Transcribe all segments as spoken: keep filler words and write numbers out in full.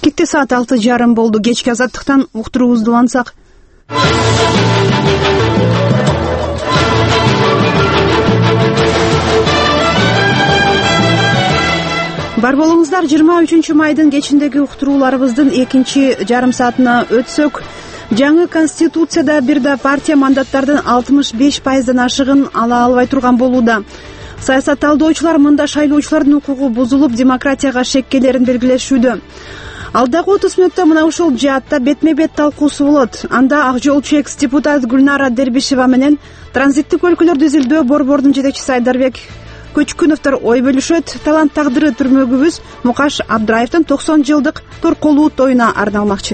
Бишкекте саат алты жарым болду. Кечки азаттыктан уктуруубузду улантсак. Бар болуңуздар, жыйырма үчүнчү майдын кечиндеги уктурууларыбыздын экинчи жарым саатына өтсөк, жаңы конституцияда бир да партия мандаттардын алтымыш беш пайыздан ашыгын ала албай турган болууда. Саясат талдоочулар мында шайлоочулардын укугу бузулуп, демократияга шеккелерин белгилешүүдө. Алдагы отуз мүнөттө мына ушул жаатта бетме-бет талкуусу болот. Анда ак жолчу экс-депутат Гүлнара Дербишева менен транзиттик өлкөлөрдү изилдөө борбордун жетекчиси Айдарбек Көчкүновдор ой бөлүшөт. Талант тагдыры түрмөгүбүз Мукаш Абдраевдин токсон жылдык торколуу тоюна арналмакчы.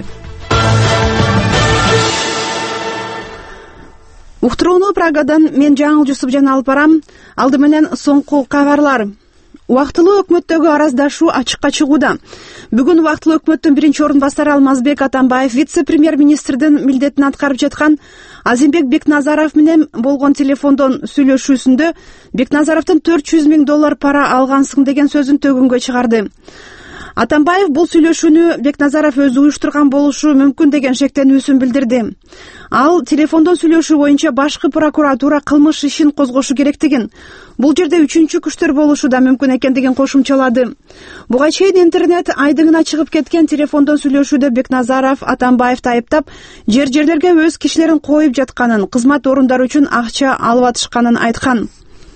Уктурууну Прагадан мен Жаңыл Жусупжан алып барам. Алды менен соңку кабарлар. Убактылуу өкмөттөгү араздашуу ачыкка чыгууда. Бүгүн убактылуу өкмөттүн биринчи орун басары Алмазбек Атамбаев вице-премьер-министрдин милдетин аткарып жаткан Азимбек Бекназаров менен болгон телефондон сүйлөшүүсүндө Бекназаровдун төрт жүз миң доллар пара алгансың деген сөзүн төгүнгө чыгарды. Атамбаев бул сүйлөшүүнү Бекназаров өзү уюштурган болушу мүмкүн деген шектенүүсүн билдирди. Ал телефондон сүйлөшүү боюнча башкы прокуратура кылмыш ишин козгошу керектигин, бул жерде үчүнчү күчтөр болушу да мүмкүн экендигин кошумчалады. Буга чейин интернет айдыгына чыгып кеткен телефондон сүйлөшүүдө Бекназаров Атамбаевди айыптап, жер-жерлерге өз кишилерин коюп жатканын, кызмат орундары үчүн акча алып атышканын айткан.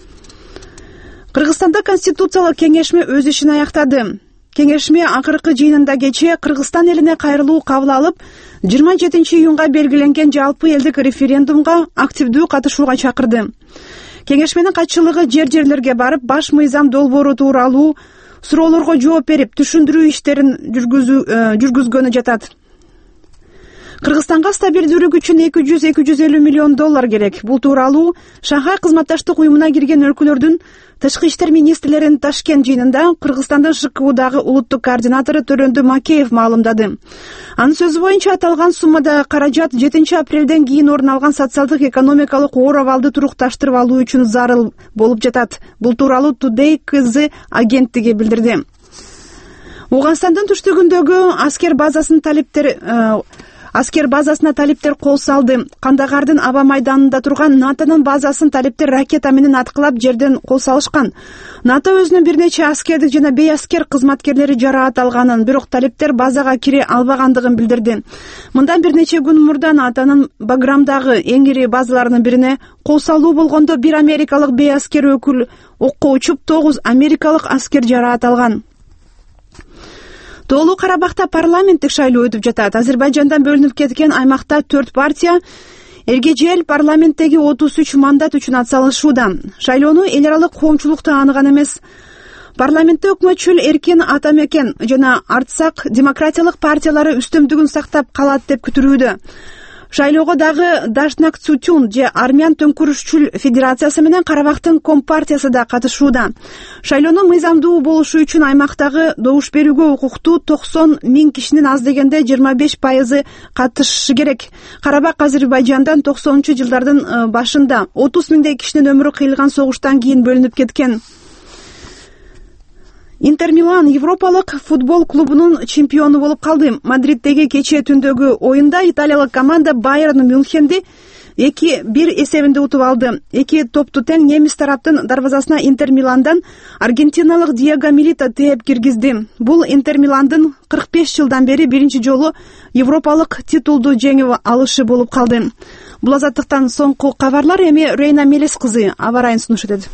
Кыргызстанда конституциялык кеңешме өз ишин аяктады. Кеңешме акыркы жыйынында кечээ Кыргызстан элине кайрылуу кабыл алып, жыйырма жетинчи июнга белгиленген жалпы элдик референдумга активдүү катышууга чакырды. Кеңешменин катчылыгы жер-жерлерге барып, баш мыйзам долбоору тууралуу суроолорго жооп берип, түшүндүрүү иштерин жүргүзгөнү жатат. Кыргызстанга стабилдүүлүк үчүн эки жүз эки жүз элүү миллион доллар керек. Бул тууралуу Шанхай кызматташтык уюмуна кирген өлкөлөрдүн тышкы иштер министрлеринин Ташкент жыйынында Кыргызстандын ШКУдагы улуттук координатору Төрөндү Макеев маалымдады. Анын сөзү боюнча аталган суммада каражат жетинчи апрелден кийин орун алган социалдык экономикалык оор абалды турукташтырып алуу үчүн зарыл болуп жатат. Бул тууралуу Today ка зэ агенттиги билдирди. Ооганстандын түштүгүндөгү аскер базасынын талептер Аскер базасына талептер кол салды. Кандагардын аба майданында турган НАТОнун базасын талептер ракета менен аткылап жерден кол салышкан. НАТО өзүнүн бир нече аскердик жана бейаскер кызматкерлери жараат алганын, бирок талептер базага кире албагандыгын билдирди. Мындан бир нече күн мурда НАТОнун Баграмдагы эң ири базаларынын бирине кол салуу болгондо бир америкалык бейаскер өкүл окко учуп, тогуз америкалык аскер жараат алган. Тоолуу Карабакта парламенттик шайлоо өтүп жатат. Азербайжандан бөлүнүп кеткен аймакта төрт партия эргежел парламенттеги отуз үч мандат үчүн атсалышууда. Шайлоону эл аралык коомчулук тааныган эмес. Парламентте өкмөтчүл Эркин Атамекен жана Артсак демократиялык партиялары үстөмдүгүн сактап калат деп күтүлүүдө. Шайлоого дагы Дашнак Цутюн же Армян төңкүрүшчүл федерациясы менен Карабактын компартиясы да катышууда. Шайлоонун мыйзамдуу болушу үчүн аймактагы добуш берүүгө укуктуу токсон миң кишинин аз дегенде жыйырма беш пайызы катышышы керек. Карабак Азербайжандан токсонунчу жылдардын башында отуз миңдей кишинин өмүрү кыйылган согуштан кийин бөлүнүп кеткен. Интер Милан Европалык футбол клубунун чемпиону болуп калды. Мадриддеги кечээ түндөгү оюнда италиялык команда Байерн Мюнхенди эки бир эсебинде утуп алды. Эки топту тең немис тараптын дарбазасына Интер Миландан аргентиналык Диего Милита тээп киргизди. Бул Интер Миландын кырк беш жылдан бери биринчи жолу европалык титулду жеңип алышы болуп калды. Бул азаттыктан соңку кабарлар. Эми Рейна Мелис кызы аба райын сунуш этет.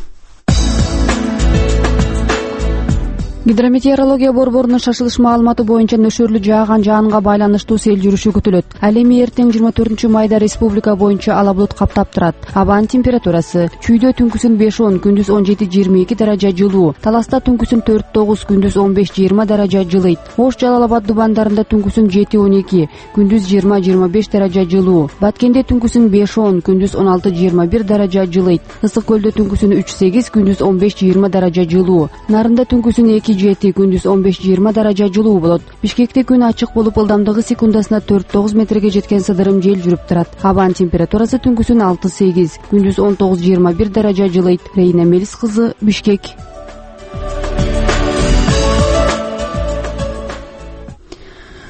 Гидрометеорология борборунун шашылыш маалыматы боюнча нөшөрлүү жааган жаанга байланыштуу сел жүрүшү күтүлөт. Ал эми эртең жыйырма төртүнчү майда республика боюнча ала булут каптап турат. Абанын температурасы: Чүйдө түнкүсүн беш он, күндүз он жети жыйырма эки даража жылуу. Таласта түнкүсүн төрт тогуз, күндүз он беш жыйырма даража жылыйт. Ош Жалал Абад дубандарында түнкүсүн жети он эки, күндүз жыйырма жыйырма беш даража жылуу. Баткенде түнкүсүн беш он, күндүз он алты жыйырма бир даража жылыйт. Ысык көлдө түнкүсүн үч сегиз, күндүз он беш жыйырма даража жылуу. Нарында түнкүсүн эки жети, күндүз он беш жыйырма даража жылуу болот. Бишкекте күн ачык болуп, ылдамдыгы секундасына төрт тогуз метрге жеткен сыдырым жел жүрүп турат. Абанын температурасы түнкүсүн алты сегиз, күндүз он тогуз жыйырма бир даража жылыйт. Рейна Мелис кызы, Бишкек.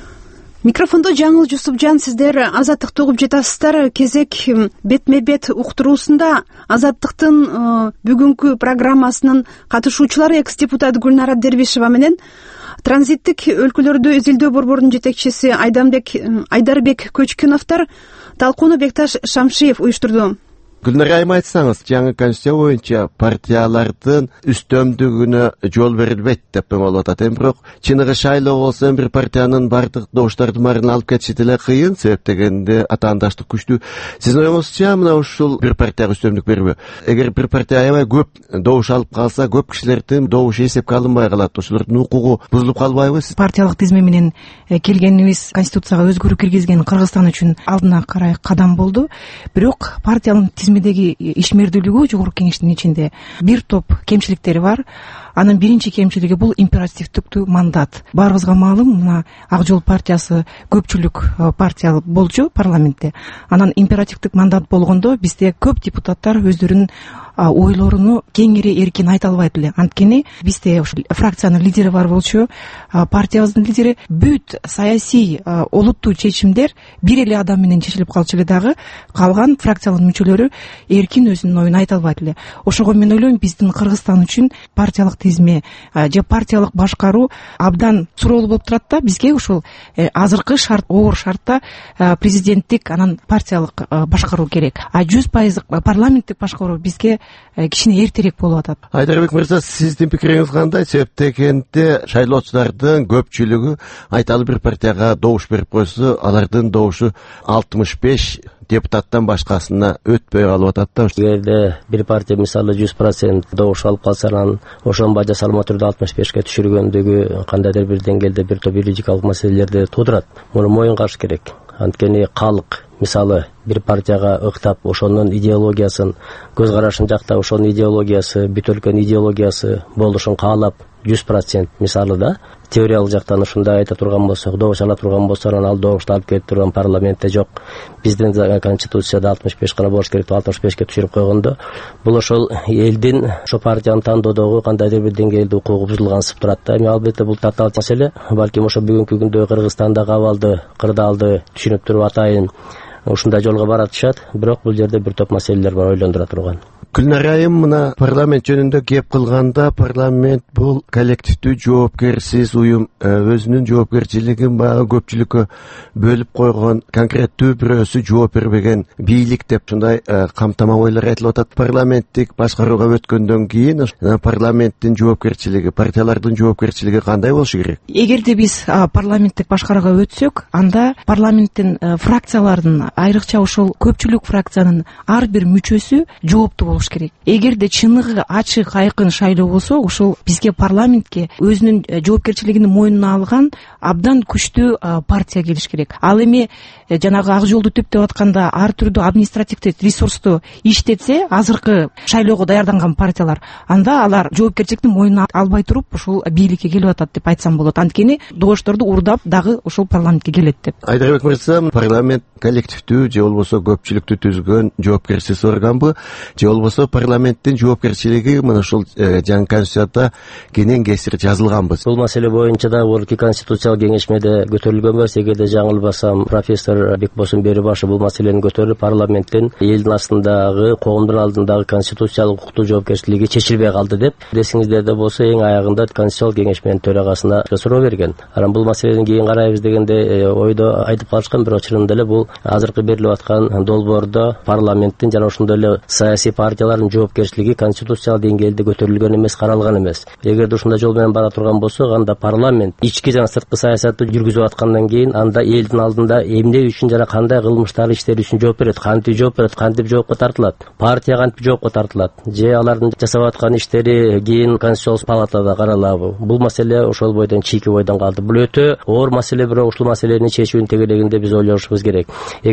Микрофондо Жаңыл Жусупжан, сиздер Азаттыкты угуп жатасыздар. Кезек бетме бет уктуруусунда Азаттыктын бүгүнкү программасынын катышуучулары экс депутат Гүлнара Дербишева менен транзиттик өлкөлөрдө изилдөө борборунун жетекчиси Айданбек Айдарбек Көчкүновдор талкууну Бекташ Шамшиев уюштурду. Гүлнара айым, айтсаңыз, жаңы конституция боюнча партиялардын үстөмдүгүнө жол берилбейт деп болуп атат. Эми бирок чыныгы шайлоо болсо бир партиянын бардык добуштардын баарын алып кетиши деле кыйын, себеп дегенде атаандаштык күчтүү. Сиздин оюңузча мына ушул бир партияга үстөмдүк бербөө? Эгер бир партия аябай көп добуш алып калса, көп кишилердин добушу эсепке алынбай калат, ошолордун укугу бузулуп калбайбы? Партиялык тизме менен келгенибиз конституцияга өзгөрүү киргизген Кыргызстан үчүн алдына карай кадам болду. Бирок партиянын тизмедеги ишмердүүлүгү жогорку кеңештин ичинде бир топ кемчиликтери бар. Анын биринчи кемчилиги бул императивдүү мандат. Баарыбызга маалым, мына Ак Жол партиясы көпчүлүк партия болчу парламентте. Анан императивдүү мандат болгондо бизде көп депутаттар өздөрүнүн ойлоруну кеңири эркин айта албайт эле. Анткени бизде ушул фракциянын лидери бар болчу, партиябыздын лидери бүт саясий олуттуу чечимдер бир эле адам менен чечилип калчу эле дагы калган фракциянын мүчөлөрү эркин өзүнүн оюн айта албайт эле. Ошого мен ойлойм, биздин Кыргызстан үчүн партиялык тизме же партиялык башкаруу абдан суроолуу болуп турат да. Бизге ушул азыркы шарт, оор шартта президенттик анан партиялык башкаруу керек. А жүз пайыз парламенттик башкаруу бизге кичине эртерээк болуп атат. Айдарбек мырза, сиздин пикириңиз кандай? Себеп дегенде шайлоочулардын көпчүлүгү айталы бир партияга добуш берип койсо, алардын добушу алтымыш беш депутаттан башкасына өтпөй калып атат да. Эгерде бир партия мисалы жүз процент добуш алып калса, анан ошонун бажа салма түрдө алтымыш бешке түшүргөндүгү кандайдыр бир деңгээлде бир топ юридикалык маселелерди туудурат. Муну моюнга керек. Анткени калк мисалы бир партияга ыктап, ошонун идеологиясын, көз карашын жактап, ошонун идеологиясы, бүт өлкөнүн идеологиясы болушун каалап жүз процент мисалы да теориялык жактан ушундай айта турган болсок, добуш ала турган болсо, анан ал добушту алып кетип турган парламентте жок. Биздин конституцияда алтымыш беш гана болуш керек, алтымыш бешке түшүрүп койгондо, бул ошол элдин ошо партияны тандоодогу кандайдыр бир деңгээлде укугу бузулгансып турат да. Эми албетте бул татаал маселе. Балким ошо бүгүнкү күндө Кыргызстандагы абалды, кырдаалды түшүнүп туруп атайын ушундай жолго баратышат. Бирок бул жерде бир топ маселелер бар, ойлондура турган. Гүлнара айым, мына парламент жөнүндө кеп кылганда, парламент бул коллективдүү жоопкерсиз уюм, өзүнүн жоопкерчилигин баягы көпчүлүккө бөлүп койгон, конкреттүү бирөөсү жооп бербеген бийлик деп ушундай камтама ойлор айтылып атат. Парламенттик башкарууга өткөндөн кийин парламенттин жоопкерчилиги, партиялардын жоопкерчилиги кандай болушу керек? Эгерде биз парламенттик башкарууга өтсөк, анда парламенттин фракциялардын, айрыкча ошол көпчүлүк фракциянын ар бир мүчөсү жооптуу болуш керек. Эгерде чыныгы ачык айкын шайлоо болсо, ушул бизге парламентке өзүнүн жоопкерчилигин мойнуна алган абдан күчтүү партия келиш керек. Ал эми жанагы ак жолду түптөп атканда ар түрдүү административдик ресурсту иштетсе, азыркы шайлоого даярданган партиялар, анда алар жоопкерчиликти мойнуна албай туруп ушул бийликке келип атат деп айтсам болот. Анткени добушторду урдап дагы ушул парламентке келет деп. Айдарбек мырза, парламент коллективдүү же болбосо көпчүлүктү түзгөн жоопкерсиз органбы, же болбосо парламенттин жоопкерчилиги мына ушул жаңы конституцияда кенен кесир жазылганбы? Бул маселе боюнча да Орки конституциялык кеңешмеде көтөрүлгөн бар. Эгерде жаңылбасам, профессор Бекбосун Берибашев бул маселени көтөрүп, парламенттин элдин астындагы, коомдун алдындагы конституциялык укуктуу жоопкерчилиги чечилбей калды деп. Десиңиздерде болсо, эң аягында конституциялык кеңешменин төрагасына суроо берген. Анан бул маселени кийин карайбыз дегенде ойдо айтып калышкан, бирок чынында эле бул азыркы берилип аткан долбоордо парламенттин жана ошондой эле саясий партиялардын жоопкерчилиги конституциялык деңгээлде көтөрүлгөн эмес, каралган эмес. Эгерде ушундай жол менен бара турган болсо, анда парламент ички жана сырткы саясатты жүргүзүп аткандан кийин анда элдин алдында эмне үчүн жана кандай кылмыштар иштери үчүн жооп берет, кантип жооп берет, кантип жоопко тартылат, партия кантип жоопко тартылат, же алардын жасап аткан иштери кийин конституциялык палатада каралабы. Бул маселе ошол бойдон чийки бойдон калды. Бул өтө оор маселе, бирок ушул маселени чечүүнүн тегерегинде биз ойлошубуз керек. Эгер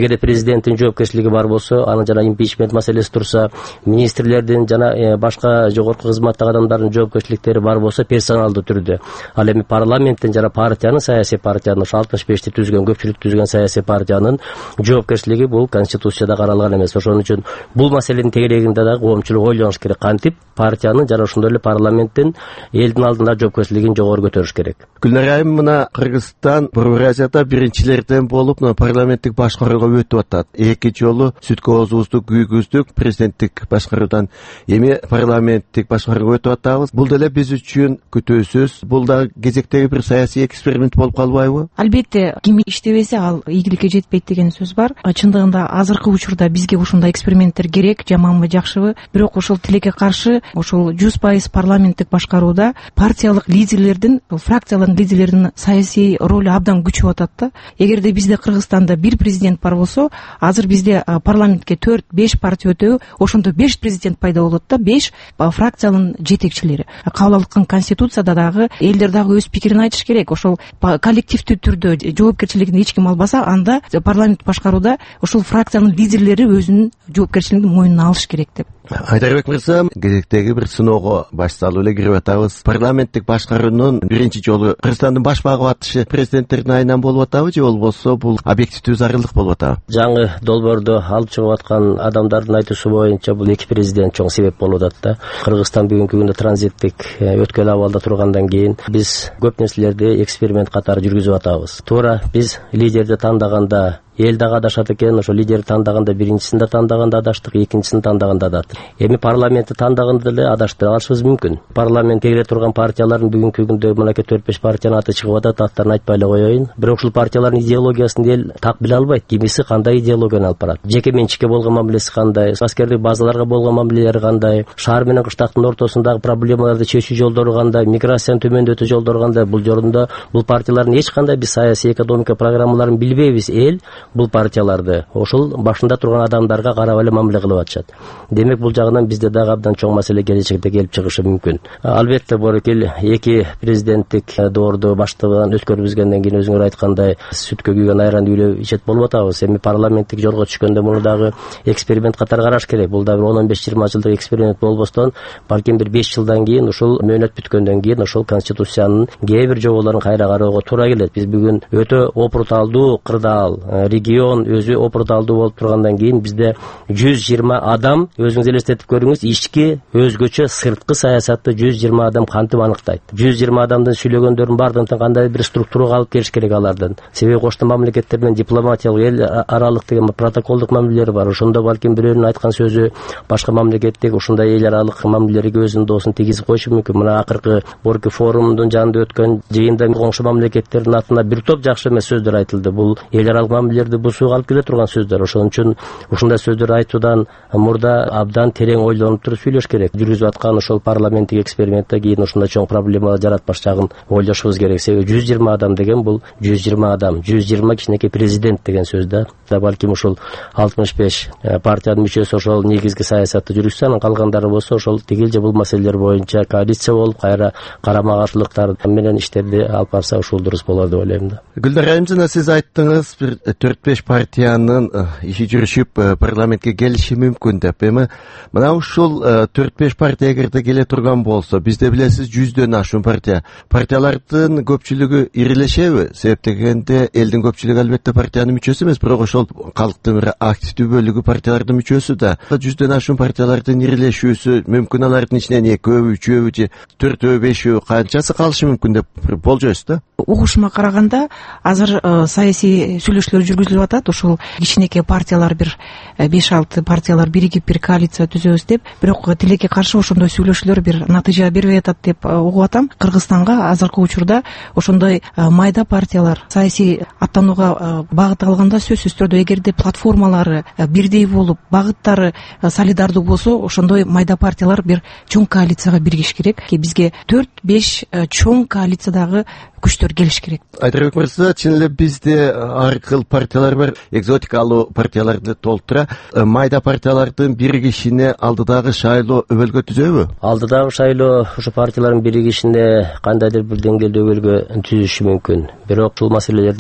эгерде президенттин жоопкерчилиги бар болсо, анын жана импичмент маселеси турса, министрлердин жана башка жогорку кызматтагы адамдардын жоопкерчиликтери бар болсо персоналдуу түрдө. Ал эми парламенттин жана партиянын, саясий партиянын, ошо алтымыш бешти түзгөн, көпчүлүк түзгөн саясий партиянын жоопкерчилиги бул конституцияда каралган эмес. Ошон үчүн бул маселенин тегерегинде дагы коомчулук ойлонуш керек. Кантип партиянын жана ошондой эле парламенттин элдин алдында жоопкерчилигин жогору көтөрүш керек. Гүлнар айым, мына Кыргызстан Бурабайда биринчилерден болуп, мына парламенттик башкарууга өтүп атат. Эки жолу сүт кооздук, күйгүздүк президенттик башкаруудан эми парламенттик башкарууга өтүп атабыз. Бул деле биз үчүн күтүүсүз, бул да кезектеги бир саясий эксперимент болуп калбайбы? Албетте, ким иштебесе ал ийгиликке жетпейт деген сөз бар. Чындыгында азыркы учурда бизге ушундай эксперименттер керек, жаманбы, жакшыбы, бирок ошол тилекке каршы ошол жүз пайыз парламенттик башкарууда партиялык лидерлердин, фракциялардын лидерлеринин саясий ролу абдан күчөп атат да. Эгерде бизде Кыргызстанда бир президент бар болсо, азыр бизде парламентке төрт беш партия өтөбү, ошондо беш президент пайда болот да, беш фракциянын жетекчилери. Кабыл алынган конституцияда дагы элдер дагы өз пикирин айтыш керек. Ошол коллективдүү түрдө жоопкерчилигин эч ким албаса, анда парламент башкарууда ошол фракциянын лидерлери өзүнүн жоопкерчилигин мойнуна алыш керек деп. Айдарбек мырза, кезектеги бир сыноого баш салуу эле кирип атабыз. Парламенттик башкаруунун биринчи жолу Кыргызстандын баш багып атышы президенттердин айынан болуп атабы же болбосо бул объективдүү зарылдык болуп атабы? Жаңы долбоорду алып чыгып аткан адамдардын айтуусу боюнча бул эки президент чоң себеп болуп атат да. Кыргызстан бүгүнкү күндө транзиттик өткөн абалда тургандан кийин биз көп нерселерди эксперимент катары жүргүзүп атабыз. Туура биз лидерди тандаганда эл дагы адашат экен, ошо лидерди тандаганда биринчисин да тандаганда адаштык, экинчисин тандаганда адат. Эми парламентти тандаганда деле адаштыра алышыбыз мүмкүн. Парламент тегере турган партиялардын бүгүнкү күндө мынакей төрт беш партиянын аты чыгып атат, аттарын айтпай эле коеюн. Бирок ушул партиялардын идеологиясын эл так биле албайт. Кимиси кандай идеологияны алып барат? Жеке менчикке болгон мамилеси кандай? Аскердик базаларга болгон мамилелери кандай? Шаар менен кыштактын ортосундагы проблемаларды чечүү жолдору кандай? Миграцияны төмөндөтүү жолдору кандай? Бул жорунда бул партиялардын эч кандай биз саясий экономика программаларын билбейбиз. Эл бул партияларды ошол башында турган адамдарга карап эле мамиле кылып атышат. Демек бул жагынан бизде дагы абдан чоң маселе келечекте келип чыгышы мүмкүн. Албетте Борекел эки президенттик доорду баштыгынан өткөрүбүзгөндөн кийин өзүңөр айткандай сүткө күйгөн айранды үйлөп ичет болуп атабыз. Эми парламенттик жолго түшкөндө муну дагы эксперимент катары караш керек. Бул да бир он он беш жыйырма жылдык эксперимент болбостон, балким бир беш жылдан кийин ушул мөөнөт бүткөндөн кийин ошол конституциянын кээ бир жоболорун кайра кароого туура келет. Биз бүгүн өтө опурталдуу кырдаал регион өзү опурталдуу болуп тургандан кийин бизде жүз жыйырма адам, өзүңүз элестетип көрүңүз, ички өзгөчө сырткы саясатты жүз жыйырма адам кантип аныктайт? жүз жыйырма адамдын сүйлөгөндөрүн бардыгын кандай бир структурага алып келиш керек алардын. Себеби коштон мамлекеттер менен дипломатиялык эл аралык деген протоколдук мамилелери бар. Ошондо балким бирөөнүн айткан сөзү башка мамлекеттеги ушундай эл аралык мамилелерге өзүнүн доосун тийгизип койушу мүмкүн. Мына акыркы Борки форумдун жанында өткөн жыйында коңшу мамлекеттердин атына бир топ жакшы эмес сөздөр айтылды. Бул эл аралык мамилелерди бузууга алып келе турган сөздөр. Ошон үчүн ушундай сөздөр айтуудан мурда абдан терең ойлонуп туруп сүйлөш керек. Жүргүзүп аткан ошол парламенттик эксперименттен кийин ушундай чоң проблемалар жаратпаш жагын ойлошубуз керек. Себеби жүз жыйырма адам деген бул жүз жыйырма адам, жүз жыйырма кичинекей президент деген сөз да. Балким ушул алтымыш беш партиянын мүчөсү ошол негизги саясатты жүргүзсө, анан калгандары болсо ошол тигил же бул маселелер боюнча коалиция болуп, кайра карама каршылыктар менен иштерди алып барса ушул дурус болор деп ойлойм да. Гүлдар айым, сиз айттыңыз, бир төрт беш партиянын иши жүрүшүп парламентке келиши мүмкүн деп. Эми мына ушул төрт беш партия эгерде келе турган болсо, бизде билесиз жүздөн ашуун партия. Партиялардын көпчүлүгү ирилешеби? Себеп дегенде элдин көпчүлүгү албетте партиянын мүчөсү эмес, бирок ошол калктын бир активдүү бөлүгү партиялардын мүчөсү да. жүздөн ашуун партиялардын ирилешүүсү мүмкүн, алардын ичинен экөөбү, үчөөбү же төртөө, бешөө канчасы калышы мүмкүн деп болжойсуз да? Угушума караганда азыр саясий сүйлөшүүлөр жүргүзүлүп атат. Ошол кичинекей партиялар бир беш алты партиялар биригип бир коалиция түзөбүз деп, бирок тилекке каршы ошондой сүйлөшүүлөр бир натыйжа бербей атат деп угуп атам. Кыргызстанга азыркы учурда ошондой майда партиялар саясий аттанууга багыт алганда сөзсүз түрдө эгерде платформалары бирдей болуп, багыттары солидардуу болсо, ошондой майда партиялар бир чоң коалицияга биригиш керек. Бизге төрт беш чоң коалициядагы күчтөр келиш керек. Айдарбек мырза, чын эле бизде ар кыл партиялар бар, экзотикалуу партияларды толтура. Майда партиялардын биригишине алдыдагы шайлоо өбөлгө түзөбү? Алдыдагы шайлоо ушу партиялардын биригишине кандайдыр бир деңгээлде өбөлгө түзүшү мүмкүн. Бирок ушул маселелердин бардыгы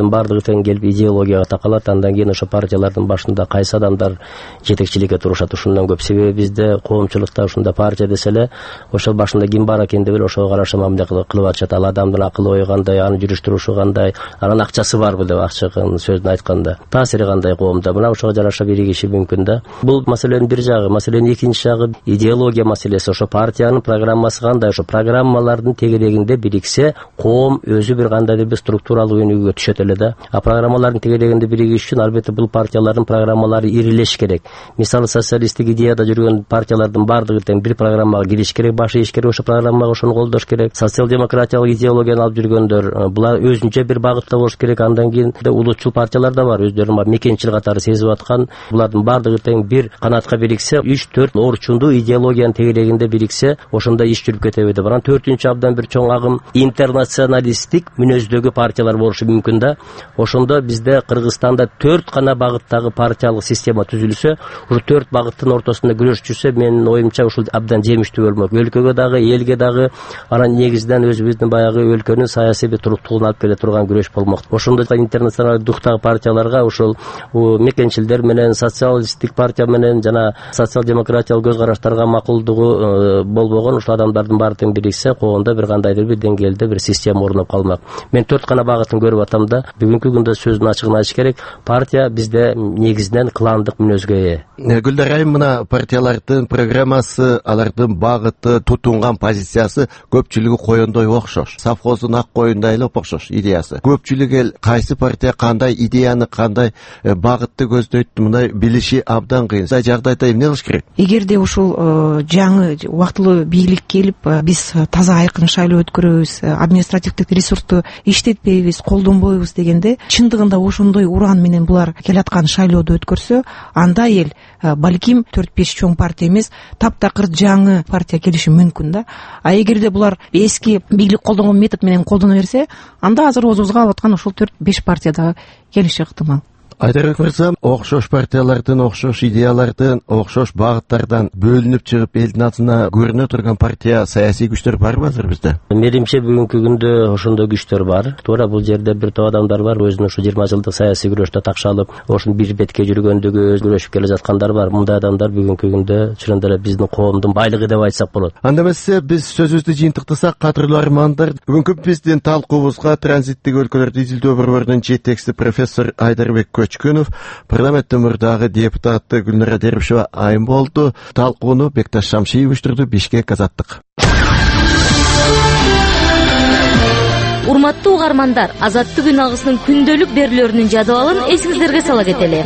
тең келип идеологияга такалат. Андан кийин ошо партиялардын башында кайсы адамдар жетекчиликке турушат. Ушундан көп. Себеби бизде коомчулукта ушунда партия десе эле ошол башында ким бар экен деп эле ошого караша мамиле кылып атышат. Ал адамдын акыл ою кандай, анын жүрүш-турушу кандай, анын акчасы барбы деп ачык сөзүн айтканда, таасири кандай коомдо, мына ошого жараша биригиши мүмкүн да. Бул маселенин бир жагы. Маселенин экинчи жагы идеология маселеси. Ошо партиянын программасы кандай, ошо программалардын тегерегинде бириксе, коом өзү бир кандайдыр бир структуралык өнүгүүгө түшөт эле да. А программалардын тегерегинде биригиш үчүн албетте бул партиялардын программалары ирилеш керек. Мисалы социалисттик идеяда жүргөн партиялардын бардыгы тең бир программага кириш керек, баш ийиш керек, ошо программага ошону колдош керек. Социал-демократиялык идеологияны алып жүргөндөр, булар өзүнчө бир багытта болуш керек. Андан кийин улутчул партиялар да бар, өздөрүнүн мекенчил катары сезип аткан. Булардын бардыгы тең бир канатка бириксе, үч төрт орчундуу идеологиянын тегерегинде бириксе, ошондо иш жүрүп кетеби деп. Анан төртүнчү абдан бир чоң агым интернационалисттик мүнөздөгү партиялар болушу мүмкүн да. Ошондо бизде Кыргызстанда төрт гана багыттагы партиялык система түзүлсө, ушу төрт багыттын ортосунда күрөш жүрсө, менин оюмча ушул абдан жемиштүү болмок. Өлкөгө дагы, элге дагы, анан негизинен өзүбүздүн баягы өлкөнүн саясий бир туруктуулугун алып келе турган күрөш болмок. Ошондо интернационалдык духтагы партияларга ушул мекенчилдер менен, социалисттик партия менен жана социал-демократиялык көз караштарга макулдугу болбогон ушул адамдардын баары тең бириксе, коомдо бир кандайдыр бир деңгээлде бир система орноп калмак. Мен төрт гана багытын көрүп атам да, бүгүнкү күндө сөздүн ачыгын айтыш керек. Партия бизде негизинен кландык мүнөзгө ээ. Гүлдар айым, мына партиялардын программасы, алардын багыты, тутунган позициясы көпчүлүгү коендой окшош. Совхоздун ак коюндай эле окшош идеясы. Көпчүлүк эл кайсы партия кандай идеяны, кандай багытты көздөйт, мындай билиши абдан кыйын. Мындай жагдайда эмне кылыш керек? Эгерде ушул жаңы убактылуу бийлик келип, биз таза айкын шайлоо өткөрөбүз, административдик ресурсту иштетпейбиз, колдонбойбуз дегенде, чындыгында ошондой уран менен булар келаткан шайлоодо өткөрсө, анда эл балким төрт беш чоң партия эмес, таптакыр жаңы партия келиши мүмкүн да. А эгерде булар эски бийлик колдонгон метод менен колдоно берсе, анда азыр өзүбүзгө алып аткан ошол төрт беш партия дагы келиши ыктымал. Айдарбек мырза, окшош партиялардын, окшош идеялардын, окшош багыттардан бөлүнүп чыгып элдин атына көрүнө турган партия, саясий күчтөр барбы азыр бизде? Менимче бүгүнкү күндө ошондой күчтөр бар. Туура бул жерде бир топ адамдар бар, өзүнүн ушу жыйырма жылдык саясий күрөштө такшалып, ошонун бир бетке жүргөндүгү, өз күрөшүп келе жаткандар бар. Мындай адамдар бүгүнкү күндө чын эле биздин коомдун байлыгы деп айтсак болот. Анда эмесе биз сөзүбүздү жыйынтыктасак, кадырлуу армандар, бүгүнкү биздин талкуубузга транзиттик өлкөлөрдү изилдөө борборунун жетекчиси профессор Айдарбек Көчкүнов, парламенттин мурдагы депутаты Гүлнара Дербишева айым болду. Талкууну Бекташ Шамшиев уюштурду. Бишкек, Азаттык. Урматтуу угармандар, Азаттык үн агысынын күндөлүк берүүлөрүнүн жадыбалын эсиңиздерге сала кетели.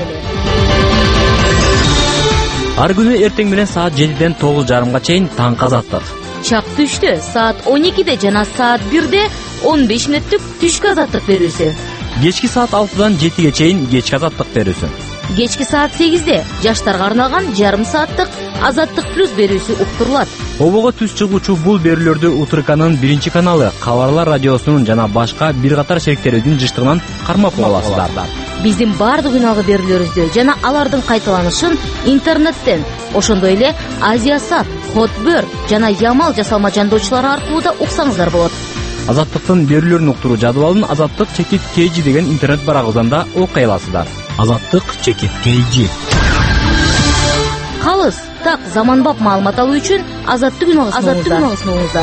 Ар күнү эртең менен саат жетиден тогуз жарымга чейин таңкы Азаттык. Чак түштө саат он экиде жана саат бирде он беш мүнөттүк түшкү Азаттык берүүсү. Кечки саат алтыдан жетиге чейин кечки Азаттык берүүсү. Кечки саат сегизде жаштарга арналган жарым сааттык Азаттык плюс берүүсү уктурулат. Обого түз чыгуучу бул берүүлөрдү УТРКнын биринчи каналы, Кабарлар радиосунун жана башка бир катар шериктерибиздин жыштыгынан кармап аласыздар. Биздин бардык үналгы берүүлөрүбүздү жана алардын кайталанышын интернеттен, ошондой эле Азиясат, Хотбөр жана Ямал жасалма жандоочулары аркылуу да уксаңыздар болот. Азаттыктын берүүлөрүн уктуруу жадыбалын Азаттык чекит kg деген интернет барагыбыздан окуй аласыздар. Азаттык чекит kg. Калыс, так, заманбап маалымат алуу үчүн Азаттык үн агысыңыздар.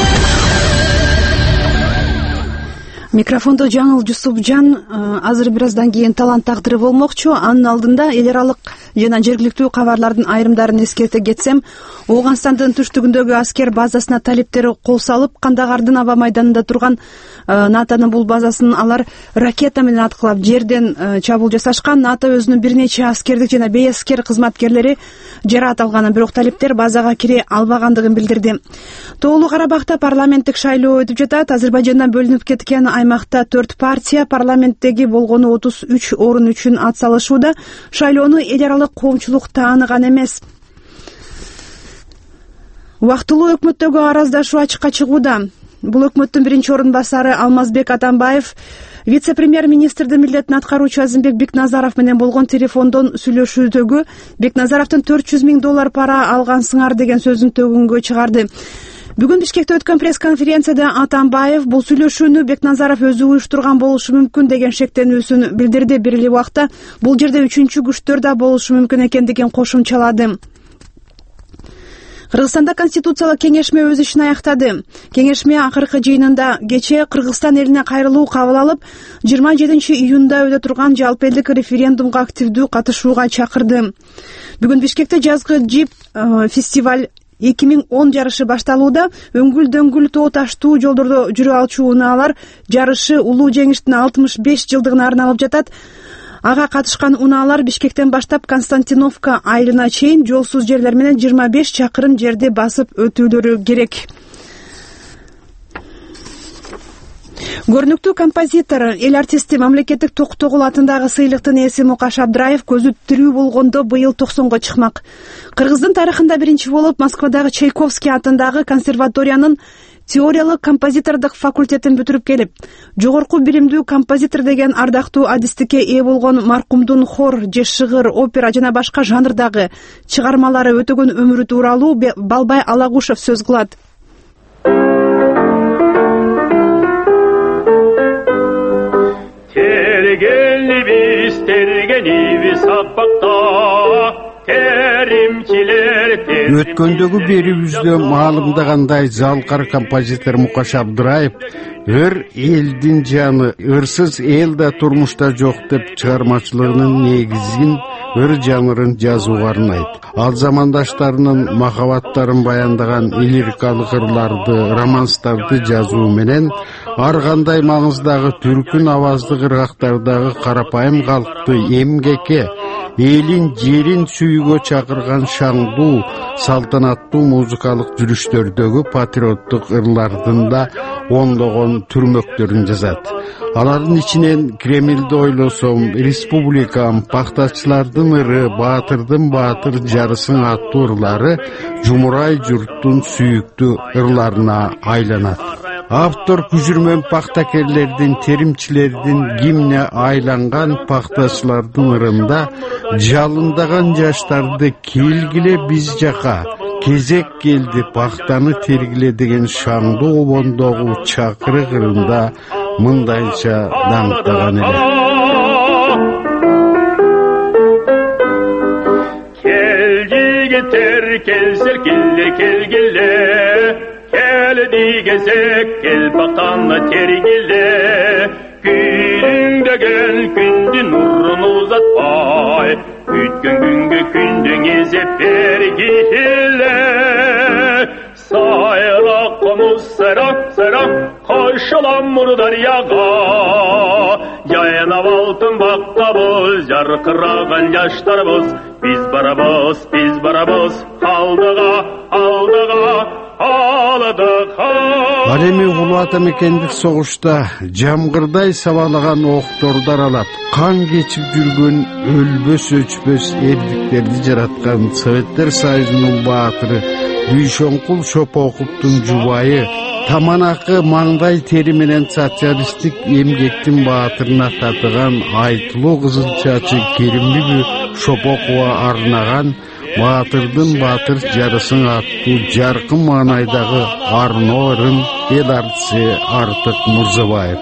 Микрофондо Жаңыл Жусупжан. Азыр бир аздан кийин талант тагдыры болмокчу. Анын алдында эл аралык жана жергиликтүү кабарлардын айрымдарын эскерте кетсем, Ооганстандын түштүгүндөгү аскер базасына талиптер кол салып, Кандагардын аба майданында турган НАТОнун бул базасын алар ракета менен аткылап жерден чабуул жасашкан. НАТО өзүнүн бир нече аскердик жана бейаскер кызматкерлери жараат алганын, бирок талиптер базага кире албагандыгын билдирди. Тоолуу Карабакта парламенттик шайлоо өтүп жатат. Азербайжандан бөлүнүп кеткен аймакта төрт партия парламенттеги болгону отуз үч орун үчүн ат салышууда. Шайлоону эл аралык коомчулук тааныган эмес. Убактылуу өкмөттөгү араздашуу ачыкка чыгууда. Бул өкмөттүн биринчи орун басары Алмазбек Атамбаев вице-премьер-министрдин милдетин аткаруучу Азимбек Бекназаров менен болгон телефондон сүйлөшүүдөгү Бекназаровдун төрт жүз миң доллар пара алгансыңар деген сөзүн төгүнгө чыгарды. Бүгүн Бишкекте өткөн пресс-конференцияда Атамбаев бул сүйлөшүүнү Бекназаров өзү уюштурган болушу мүмкүн деген шектенүүсүн билдирди. Бир эле убакта бул жерде үчүнчү күчтөр да болушу мүмкүн экендигин кошумчалады. Кыргызстанда конституциялык кеңешме өз ишин аяктады. Кеңешме акыркы жыйынында кечээ Кыргызстан элине кайрылуу кабыл алып, жыйырма жетинчи июнда өтө турган жалпы элдик референдумга активдүү катышууга чакырды. Бүгүн Бишкекте жазгы джип фестиваль эки миң он жарышы башталууда. Өңгүл дөңгүл тоо таштуу жолдордо жүрө алчу унаалар жарышы улуу жеңиштин алтымыш беш жылдыгына арналып жатат. Ага катышкан унаалар Бишкектен баштап Константиновка айылына чейин жолсуз жерлер менен жыйырма беш чакырым жерди басып өтүүлөрү керек. Көрүнүктүү композитор, эл артисти, мамлекеттик Токтогул атындагы сыйлыктын ээси Мукаш Абдраев көзү тирүү болгондо быйыл токсонго чыкмак. Кыргыздын тарыхында биринчи болуп Москвадагы Чайковский атындагы консерваториянын теориялык композитордук факультетин бүтүрүп келип, жогорку биримдүү композитор деген ардактуу адистикке ээ болгон маркумдун хор же шыгыр, опера жана башка жанрдагы чыгармалары өтөгөн өмүрү тууралуу Балбай Алагушев сөз кылат. Тергенибиз, тергенибиз аппакта, өткөндөгү берүүбүздө маалымдагандай залкар композитор Мукаш Абдраев өр элдин жаны, ырсыз эл да турмушта жок деп чыгармачылыгынын негизин өр жанрын жазууга арнайт. Ал замандаштарынын махабаттарын баяндаган лирикалык ырларды, романстарды жазуу менен ар кандай маңыздагы түркүн аваздык ыргактардагы карапайым калкты эмгекке, элин жерин сүйүүгө чакырган шаңдуу, салтанаттуу музыкалык жүрүштөрдөгү патриоттук ырлардын да ондогон түрмөктөрүн жазат. Алардын ичинен Кремльди ойлосом, Республикам, Пактачылардын ыры, Баатырдын баатыр жарысын аттуу ырлары жумурай журттун сүйүктүү ырларына айланат. Автор күжүрмөн пактакерлердин, теримчилердин гимне айланган пактачылардын ырында жалындаган жаштарды келгиле биз жака, кезек келди пактаны тергиле деген шаңдуу обондогу чакырык ырында мындайча даңктаган эле. Келгиле келсер келе келгиле, келди кезек кел пактаны тергиле, күлүңдөгөн күндүн нурун узатпай, күткөн күнгө күндүн эзеп бергиле. Сайрак комуз сайрак сайрак кошулам Мурдарияга, жайнап алтын бактабыз, жаркыраган жаштарыбыз, биз барабыз, биз барабыз, алдыга, алдыга, алдыга. Ал эми улуу ата мекендик согушта жамгырдай сабалаган окторду аралап, кан кечип жүргөн өлбөс өчпөс эрдиктерди жараткан Советтер Союзунун баатыры Дүйшөнкул Шопоковдун жубайы, таманакы маңдай тери менен социалисттик эмгектин баатырына татыган айтылуу кызылчачы Керимбибү Шопокова арнаган Баатырдын баатыр жарысын аттуу жаркын маанайдагы арноо ырын эл артиси Артык Мурзабаев.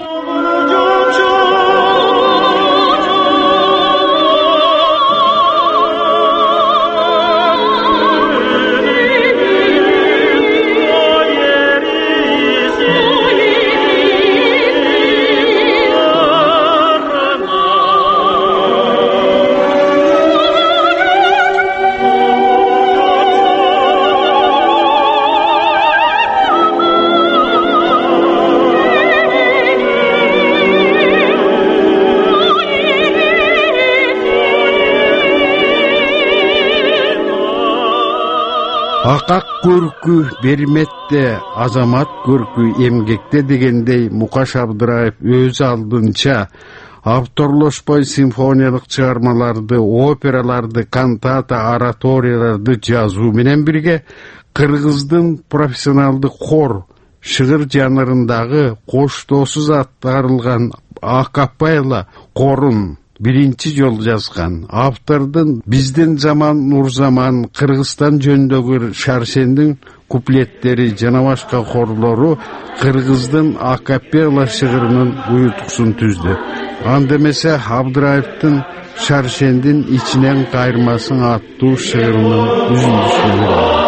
Акак көркү берметте, азамат көркү эмгекте дегендей Мукаш Абдраев өз алдынча авторлошпой симфониялык чыгармаларды, операларды, кантата, ораторияларды жазуу менен бирге кыргыздын профессионалдык хор, шыгыр жанрындагы коштоосуз аткарылган акапелла хорун биринчи жол жазган. Автордун биздин заман Нурзаман, Кыргызстан жөнүндөгү Шаршендин куплеттери жана башка хорлору кыргыздын акапелла шыгырынын уютуксун түздү. Анда эмесе Абдыраевдин Шаршендин ичинен кайырмасың аттуу шыгырынын үзүндүсүн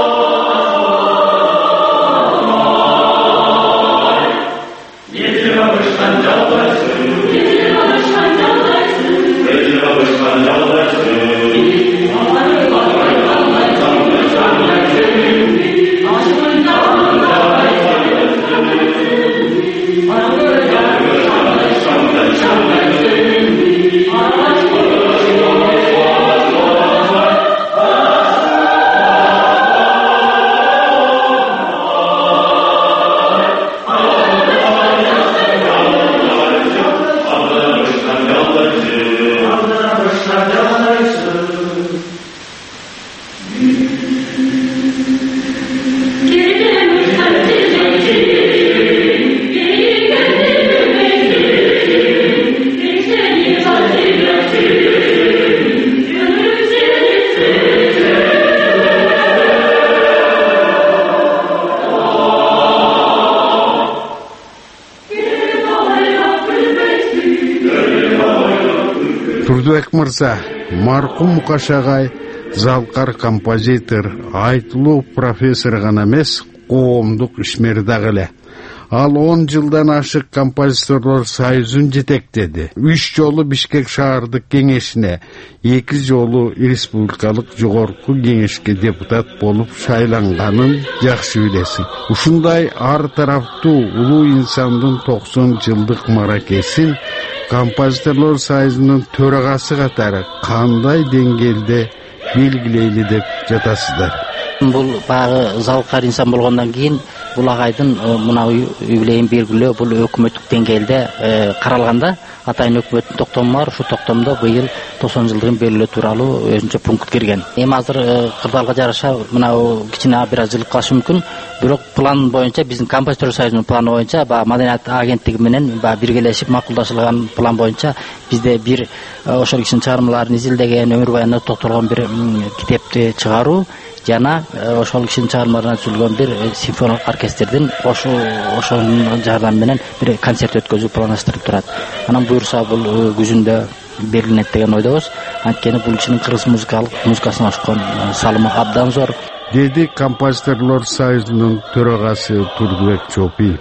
Турдубек мырза, маркум Мукаш агай залкар композитор, айтылуу профессор гана эмес, коомдук ишмер дагы эле. Ал он жылдан ашык композиторлор союзун жетектеди. Үч жолу Бишкек шаардык кеңешине, эки жолу республикалык жогорку кеңешке депутат болуп шайланганын жакшы билесиң. Ушундай ар тараптуу улуу инсандын токсон жылдык маракесин композиторлор союзунун төрагасы катары кандай деңгээлде белгилейли деп жатасыздар? Бул багы залкар инсан болгондон кийин бул агайдын мына юбилейин белгилөө бул өкмөттүк деңгээлде каралганда атайын өкмөттүн токтому бар. Ушул токтомдо быйыл токсон жылдыгын белгилөө тууралуу өзүнчө пункт кирген. Эми азыр кырдаалга жараша мына кичине бир аз жылып калышы мүмкүн. Бирок план боюнча биздин композитор союзунун планы боюнча баягы маданият агенттиги менен баягы биргелешип макулдашылган план боюнча бизде бир ошол кишинин чыгармаларын изилдеген, өмүр баянына токтолгон бир китепти чыгаруу жана ошол кишинин чыгармаларына түзүлгөн бир симфониялык оркестрдин ошо ошонун жардамы менен бир концерт өткөзүү пландаштырып турат. Анан буюрса бул күзүндө белгиленет деген ойдобуз. Анткени бул кишинин кыргыз музыкалык музыкасына ошкон салымы абдан зор, деди композиторлор союзунун төрагасы Турдубек Чопиев.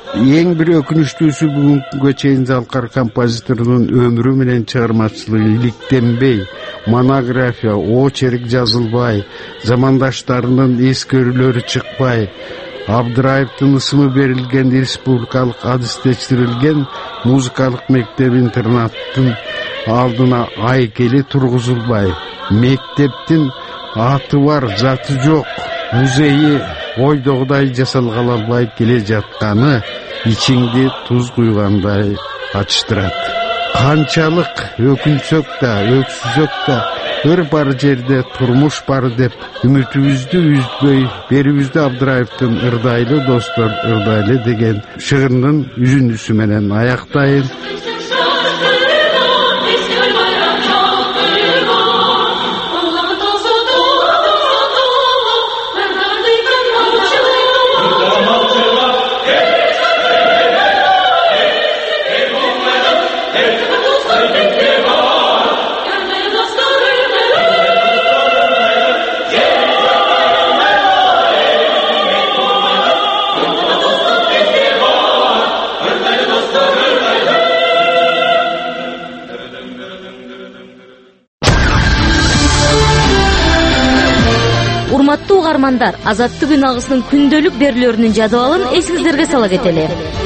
Эң бир өкүнүчтүүсү бүгүнкүгө чейин залкар композиторунун өмүрү менен чыгармачылыгы иликтенбей, монография, очерк жазылбай, замандаштарынын эскерүүлөрү чыкпай, Абдыраевдин ысымы берилген республикалык адистештирилген музыкалык мектеп-интернаттын алдына айкели тургузулбай, мектептин аты бар, заты жок, музейи ойдогудай жасалгалы албай келе жатканы ичиңди туз куйгандай ачыштырат. Канчалык өкүнсөк да, өксүзөк да, ыр бар жерде турмуш бар деп үмүтүбүздү үзбөй, берибизди Абдыраевдин ырдайлы достор ырдайлы деген шыгырынын үзүндүсү менен аяктайын. Урматтуу угармандар, Азаттык үн агысынын күндөлүк берүүлөрүнүн жадыбалын эсиңиздерге сала кетели.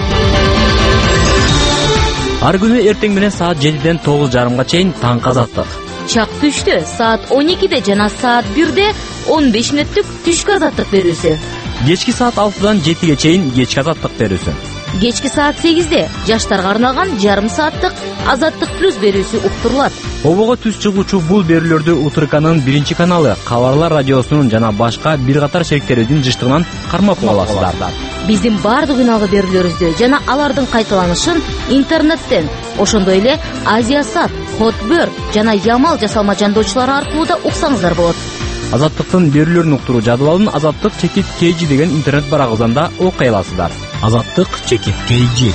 Ар күнү эртең менен саат жетиден тогуз жарымга чейин таңкы Азаттык. Чак түштө саат он экиде жана саат бирде он беш мүнөттүк түшкү Азаттык берүүсү. Кечки саат алтыдан жетиге чейин кечки Азаттык берүүсү. Кечки саат сегизде жаштарга арналган жарым сааттык Азаттык плюс берүүсү уктурулат. Обого түз чыгуучу бул берүүлөрдү УТРКнын биринчи каналы, Кабарлар радиосунун жана башка бир катар шериктерибиздин жыштыгынан кармап аласыздар. Биздин бардык үналгы берүүлөрүбүздү жана алардын кайталанышын интернеттен, ошондой эле Азиясат, Хотбөр жана Ямал жасалма жандоочулары аркылуу да уксаңыздар болот. Азаттыктын берүүлөрүн уктуруу жадыбалын азаттык чекит kg деген интернет барагыбыздан окуй аласыздар. Азаттык чекит kg.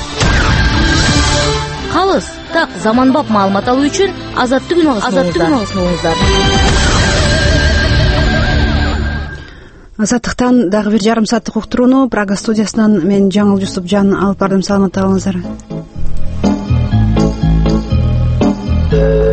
Калыс так заманбап маалымат алуу үчүн азаттык үн алыңыздар. Азаттыктан дагы бир жарым сааттык уктурууну Прага студиясынан мен Жаңыл Жусупжан алып бардым. Саламатта болуңуздар.